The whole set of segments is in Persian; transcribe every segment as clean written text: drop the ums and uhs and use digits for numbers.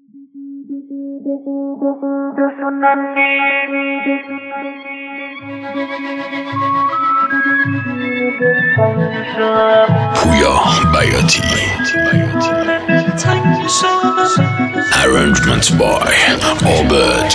پویا بیاتی Arrangements by Albert.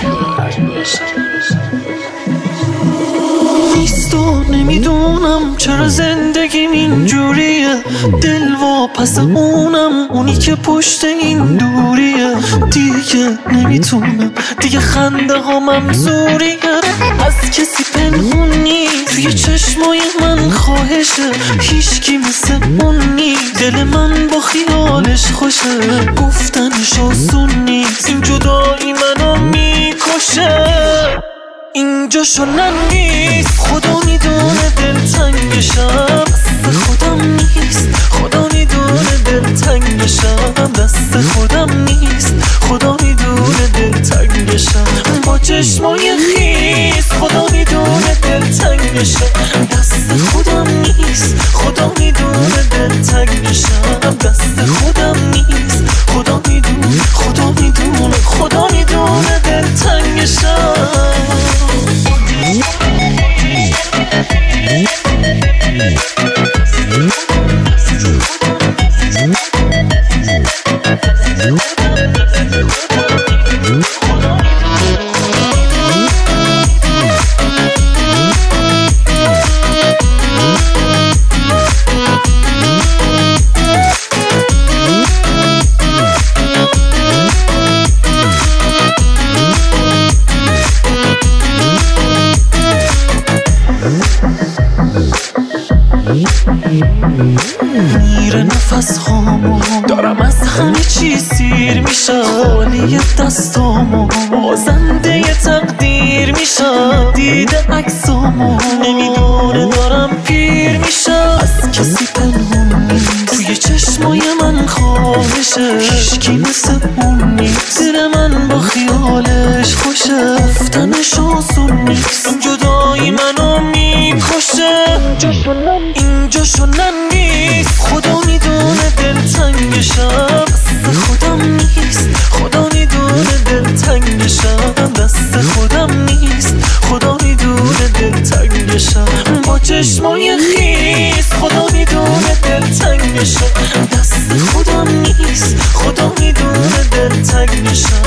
نیستو نمیدونم چرا زندگیم اینجوریه، دل واپس اونم، اونی که پشت این دوریه. دیگه نمیتونم، دیگه خنده ها ممزوریه، از کسی پنهون نیست توی چشمای من خواهشه، هیچکی مثل اون نیست، دل من با خیالش خوشه، گفتنش آسون نیست، این جدایی منو میکشه، اینجا شنن نیست، خدا میدونه دلتنگشم، دست خودم نیست، خدا میدونه دلتنگشم، دست خودم نیست، خدا میدونه دلتنگشم، با چشمای خیس، خدا میدونه دلتنگشم، دست خودم نیست، خدا میدونه دلتنگشم، دست خودم نیست، خدا میدونه، خدا میدونه، خدا میدونه دلتنگشم. میره نفس هامو، دارم از همه چی سیر میشم، خالی دستامو، بازنده تقدیر میشم، دیده عکسامو، نمیدونه دارم پیر میشم، از کسی پنهون نیست توی چشمای من خواهشه، هیچکی مثل اون نیست، دل من با خیالش خوشه، گفتنش آسون نیست، این جدایی منو میکشه، اینجا شنن نیست، خدا میدونه دلتنگشم، دست خودم نیست، خدا میدونه دلتنگشم، دست خودم نیست، خدا میدونه دلتنگشم، با چشمای خیس، خدا میدونه دلتنگشم، دست خودم نیست، خدا میدونه دلتنگشم.